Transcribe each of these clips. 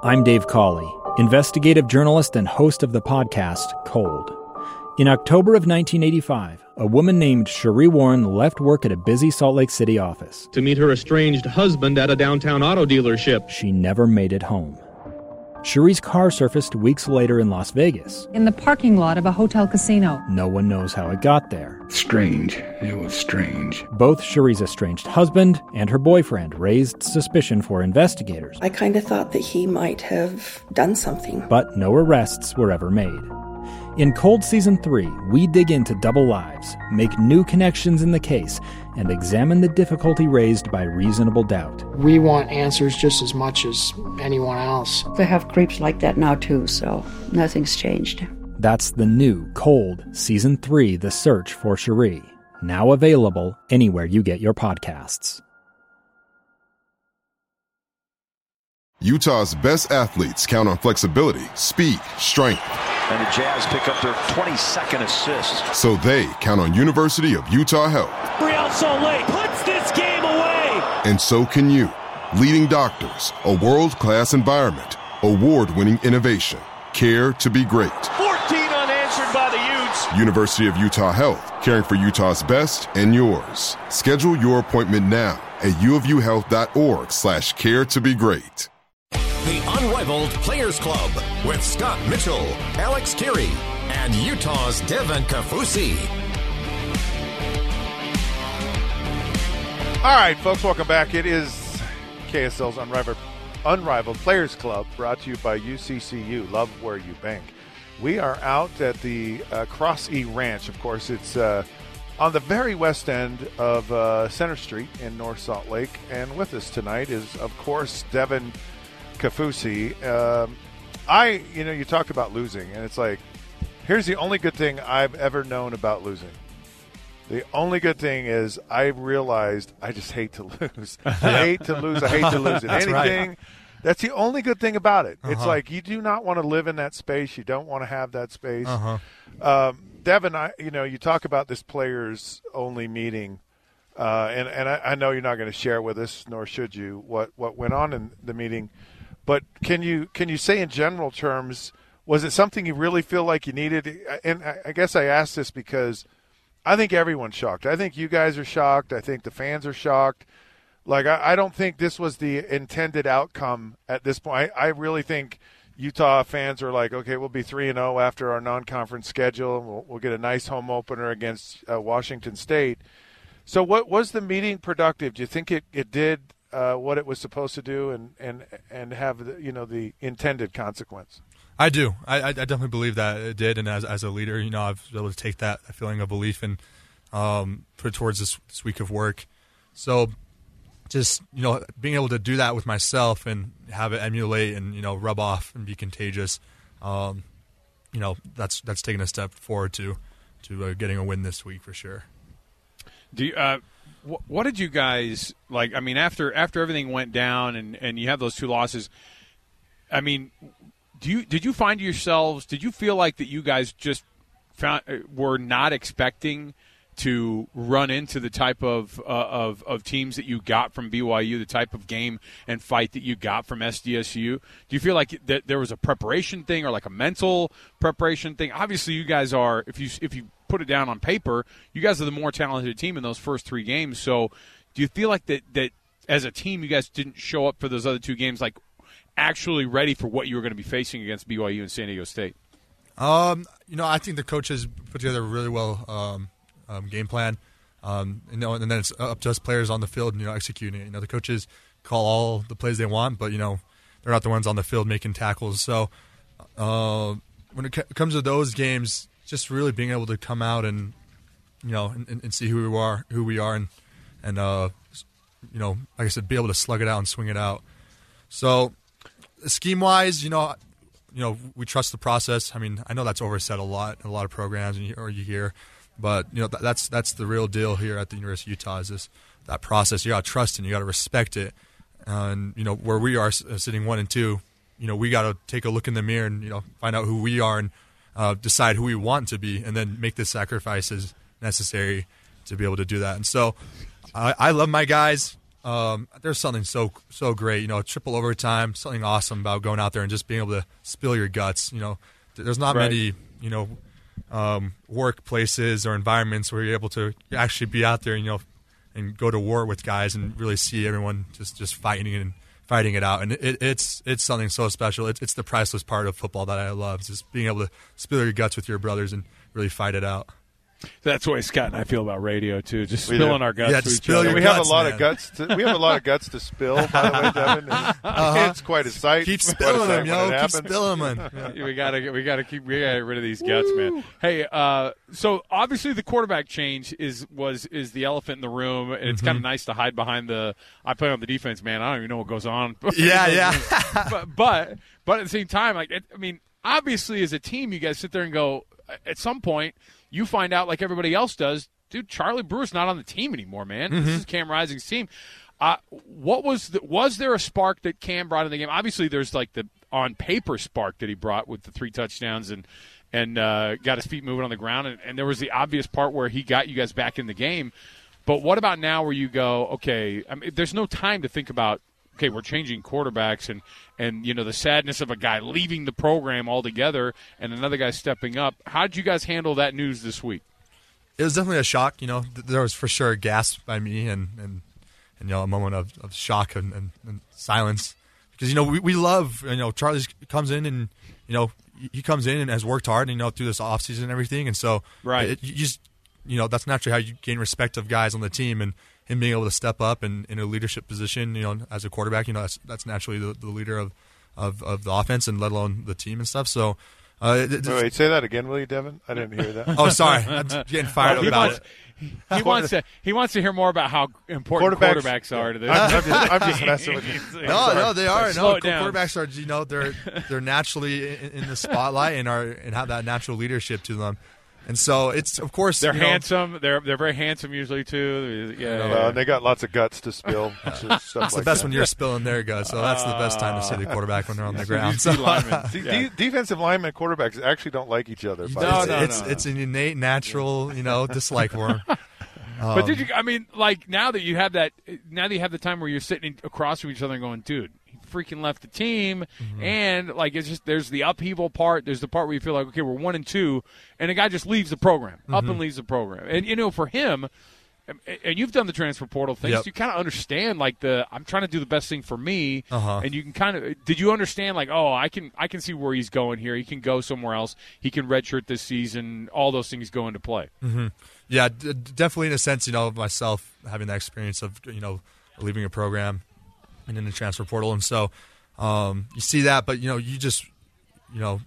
I'm Dave Cawley, investigative journalist and host of the podcast Cold. In October of 1985, a woman named Sheree Warren left work at a busy Salt Lake City office to meet her estranged husband at a downtown auto dealership. She never made it home. Sheree's car surfaced weeks later in Las Vegas. In the parking lot of a hotel casino. No one knows how it got there. Strange. It was strange. Both Sheree's estranged husband and her boyfriend raised suspicion for investigators. I kind of thought that he might have done something. But no arrests were ever made. In Cold Season 3, we dig into double lives, make new connections in the case, and examine the difficulty raised by reasonable doubt. We want answers just as much as anyone else. They have creeps like that now too, so nothing's changed. That's the new Cold Season 3, The Search for Sheree, now available anywhere you get your podcasts. Utah's best athletes count on flexibility, speed, strength. And the Jazz pick up their 22nd assist. So they count on University of Utah Health. Real Salt Lake puts this game away. And so can you. Leading doctors, a world-class environment, award-winning innovation, care to be great. 14 unanswered by the Utes. University of Utah Health, caring for Utah's best and yours. Schedule your appointment now at uofuhealth.org/care to be great. The Unrivaled Players Club with Scott Mitchell, Alex Carey, and Utah's Devin Kaufusi. All right, folks, welcome back. It is KSL's Unrivaled Players Club, brought to you by UCCU. Love where you bank. We are out at the Cross E Ranch. Of course, it's on the very west end of Center Street in North Salt Lake. And with us tonight is, of course, Devin Kaufusi. You talked about losing, and it's like, here's the only good thing I've ever known about losing. The only good thing is I realized I just hate to lose. I hate to lose. I hate to lose at anything. Right. That's the only good thing about it. It's like you do not want to live in that space. You don't want to have that space. Devin, you talk about this players only meeting, and I know you're not going to share with us, nor should you, what went on in the meeting. But can you say in general terms, was it something you really feel like you needed? And I guess I ask this because I think everyone's shocked. I think you guys are shocked. I think the fans are shocked. Like, I don't think this was the intended outcome at this point. I really think Utah fans are like, okay, we'll be 3-0 after our non-conference schedule. We'll get a nice home opener against Washington State. So what was the meeting productive? Do you think it did what it was supposed to do and have the intended consequence? I do. I definitely believe that it did, and as a leader, I was able to take that feeling of belief and put it towards this week of work. So just being able to do that with myself and have it emulate and rub off and be contagious, that's taking a step forward to getting a win this week for sure. Do you, what did you guys like? I mean, after everything went down and you have those two losses, I mean, did you find yourselves? Did you feel like that you guys just were not expecting to run into the type of teams that you got from BYU, the type of game and fight that you got from SDSU? Do you feel like that there was a preparation thing or like a mental preparation thing? Obviously, you guys are, if you put it down on paper, you guys are the more talented team in those first three games. So do you feel like that as a team you guys didn't show up for those other two games like actually ready for what you were going to be facing against BYU and San Diego State? I think the coaches put together a really well game plan, and then it's up to us players on the field, executing it. The coaches call all the plays they want, but they're not the ones on the field making tackles. So when it comes to those games, just really being able to come out and and see who we are, and like I said, be able to slug it out and swing it out. So scheme wise, we trust the process. I mean, I know that's oversaid a lot in a lot of programs, or you hear. But that's the real deal here at the University of Utah is that process. You got to trust it, and you got to respect it. And where we are sitting 1 and 2, we got to take a look in the mirror and find out who we are and decide who we want to be, and then make the sacrifices necessary to be able to do that. And so I love my guys. there's something so great, triple overtime, something awesome about going out there and just being able to spill your guts. There's not many, workplaces or environments where you're able to actually be out there, and go to war with guys and really see everyone just fighting it out. And it's something so special. It's the priceless part of football that I love, just being able to spill your guts with your brothers and really fight it out. That's the way Scott and I feel about radio too. Just spilling our guts. Yeah, to each spill other. your We guts, have a lot man. of guts. We have a lot of guts to spill. By the way, Devin, it's quite a sight. Keep spilling them, Keep spilling them. Yeah. We gotta get rid of these guts, man. Hey, so obviously the quarterback change is the elephant in the room, and it's kind of nice to hide behind I play on the defense, man. I don't even know what goes on. Yeah. but at the same time, obviously as a team, you guys sit there and go. At some point, you find out, like everybody else does, dude, Charlie Brewer's not on the team anymore, man. This is Cam Rising's team. What was there a spark that Cam brought in the game? Obviously, there's like the on paper spark that he brought with the 3 touchdowns and got his feet moving on the ground, and there was the obvious part where he got you guys back in the game. But what about now, where you go, okay, there's no time to think about. Okay, we're changing quarterbacks, and the sadness of a guy leaving the program altogether and another guy stepping up. How did you guys handle that news this week? It was definitely a shock. There was for sure a gasp by me and a moment of shock and silence because we love Charlie comes in and he comes in and has worked hard through this offseason and everything, and so you just that's naturally how you gain respect of guys on the team, and him being able to step up in a leadership position, as a quarterback, that's naturally the leader of the offense and let alone the team and stuff. So, wait, say that again, will you, Devin? I didn't hear that. Oh, sorry, I'm getting fired up about it. He wants to hear more about how important quarterbacks are to this. I'm just messing with you. No, they are. Slow it down. Quarterbacks are, they're naturally in the spotlight and have that natural leadership to them. And so it's, of course, they're handsome. They're very handsome usually too. Yeah. They got lots of guts to spill. It's the best when you're spilling their guts. So that's the best time to see the quarterback when they're on the ground. Defensive linemen and quarterbacks actually don't like each other. It's an innate, natural, dislike for them. But did you? Now that you have the time where you're sitting across from each other and going, dude, he freaking left the team, and it's just there's the upheaval part. There's the part where you feel like, okay, we're 1-2, and a guy just leaves the program, up and leaves the program, and for him, and you've done the transfer portal things, yep. You kind of understand I'm trying to do the best thing for me, and you can kind of did you understand I can see where he's going here. He can go somewhere else. He can redshirt this season. All those things go into play. Mm-hmm. Yeah, definitely in a sense, myself having that experience of leaving a program and in the transfer portal, and so you see that, but you just you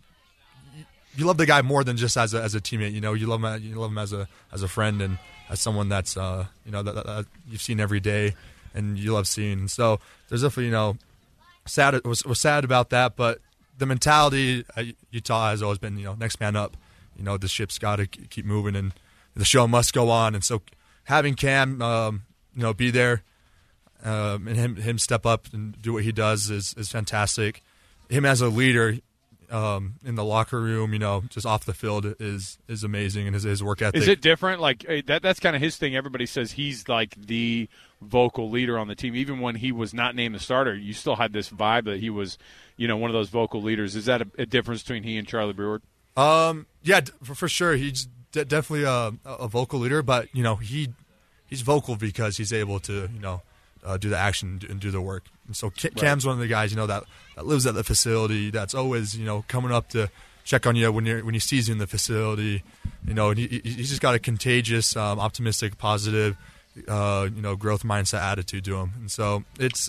love the guy more than just as a teammate. You love him as a friend and as someone that's that you've seen every day and you love seeing. And so there's definitely sad. Was sad about that, but the mentality at Utah has always been next man up. The ship's got to keep moving and the show must go on. And so having Cam be there and him step up and do what he does is fantastic. Him as a leader. In the locker room, just off the field is amazing, and his work ethic. Is it different? That's kind of his thing. Everybody says he's like the vocal leader on the team. Even when he was not named the starter, you still had this vibe that he was, one of those vocal leaders. Is that a difference between he and Charlie Brewer? Yeah, for sure. He's definitely a vocal leader, but he's vocal because he's able to do the action and do the work. And so Cam's one of the guys that lives at the facility. That's always coming up to check on you when he sees you in the facility. And he's just got a contagious, optimistic, positive, growth mindset attitude to him. And so it's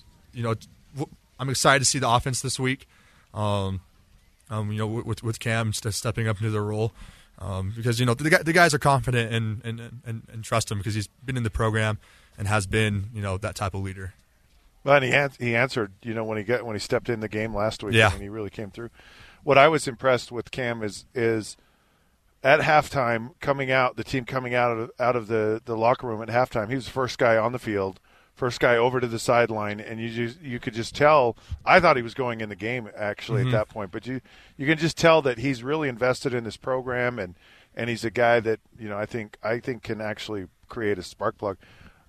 I'm excited to see the offense this week. With Cam stepping up into the role. Because the guys are confident and trust him because he's been in the program and has been that type of leader. Well, and he answered when he stepped in the game last week. Yeah. And he really came through. What I was impressed with Cam is at halftime the team coming out of the locker room at halftime. He was the first guy on the field, first guy over to the sideline, and you could just tell. I thought he was going in the game actually at that point, but you can just tell that he's really invested in this program and he's a guy that I think can actually create a spark plug.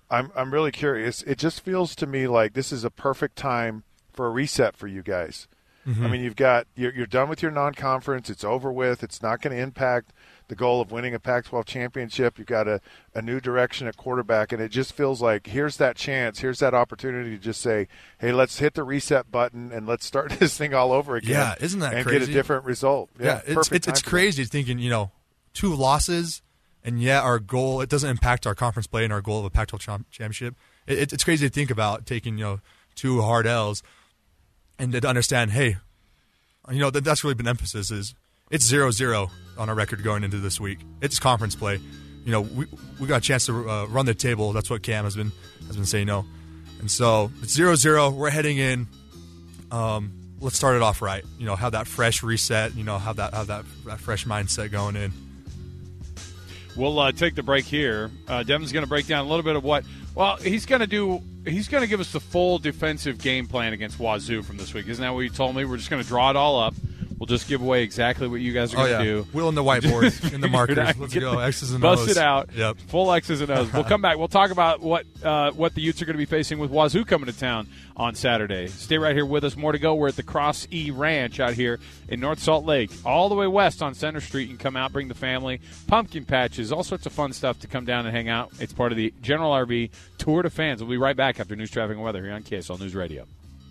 I'm really curious. It just feels to me like this is a perfect time for a reset for you guys. I mean, you're done with your non-conference. It's over with. It's not going to impact the goal of winning a Pac-12 championship. You've got a new direction at quarterback, and it just feels like here's that chance, here's that opportunity to just say, hey, let's hit the reset button and let's start this thing all over again. Yeah, isn't that and crazy? Get a different result. Yeah, it's crazy thinking, 2 losses, and our goal, it doesn't impact our conference play and our goal of a Pac-12 championship. It's crazy to think about taking 2 hard L's and to understand, hey, that's really been emphasis is it's 0-0 on our record going into this week. It's conference play. We got a chance to run the table. That's what Cam has been saying. And so it's 0-0. We're heading in. Let's start it off right. Have that fresh reset. Have that fresh mindset going in. We'll take the break here. Devin's going to break down a little bit of what. Well, he's going to do. He's going to give us the full defensive game plan against Wazoo from this week. Isn't that what you told me? We're just going to draw it all up. We'll just give away exactly what you guys are going to do. Wheel in the whiteboard, in the markers. Let's go. X's and O's. Bust it out. Yep. Full X's and O's. We'll come back. We'll talk about what the Utes are going to be facing with Wazoo coming to town on Saturday. Stay right here with us. More to go. We're at the Cross E Ranch out here in North Salt Lake, all the way west on Center Street. You can come out, bring the family, pumpkin patches, all sorts of fun stuff to come down and hang out. It's part of the General RV Tour de Fans. We'll be right back after news, traffic, and weather here on KSL News Radio.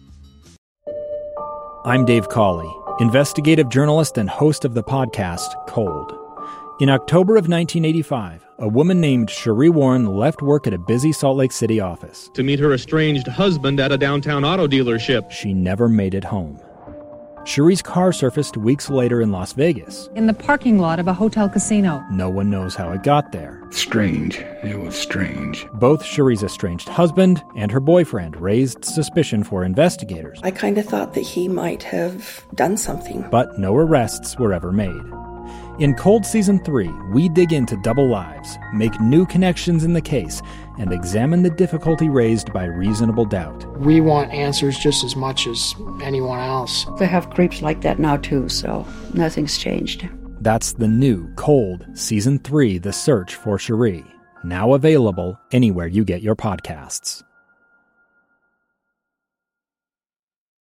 I'm Dave Cawley, investigative journalist and host of the podcast Cold. In October of 1985, a woman named Cherie Warren left work at a busy Salt Lake City office to meet her estranged husband at a downtown auto dealership. She never made it home. Cherie's car surfaced weeks later in Las Vegas. In the parking lot of a hotel casino. No one knows how it got there. Strange. It was strange. Both Cherie's estranged husband and her boyfriend raised suspicion for investigators. I kind of thought that he might have done something. But no arrests were ever made. In Cold Season 3, we dig into double lives, make new connections in the case, and examine the difficulty raised by reasonable doubt. We want answers just as much as anyone else. They have creeps like that now, too, so nothing's changed. That's the new Cold Season 3, The Search for Cherie, now available anywhere you get your podcasts.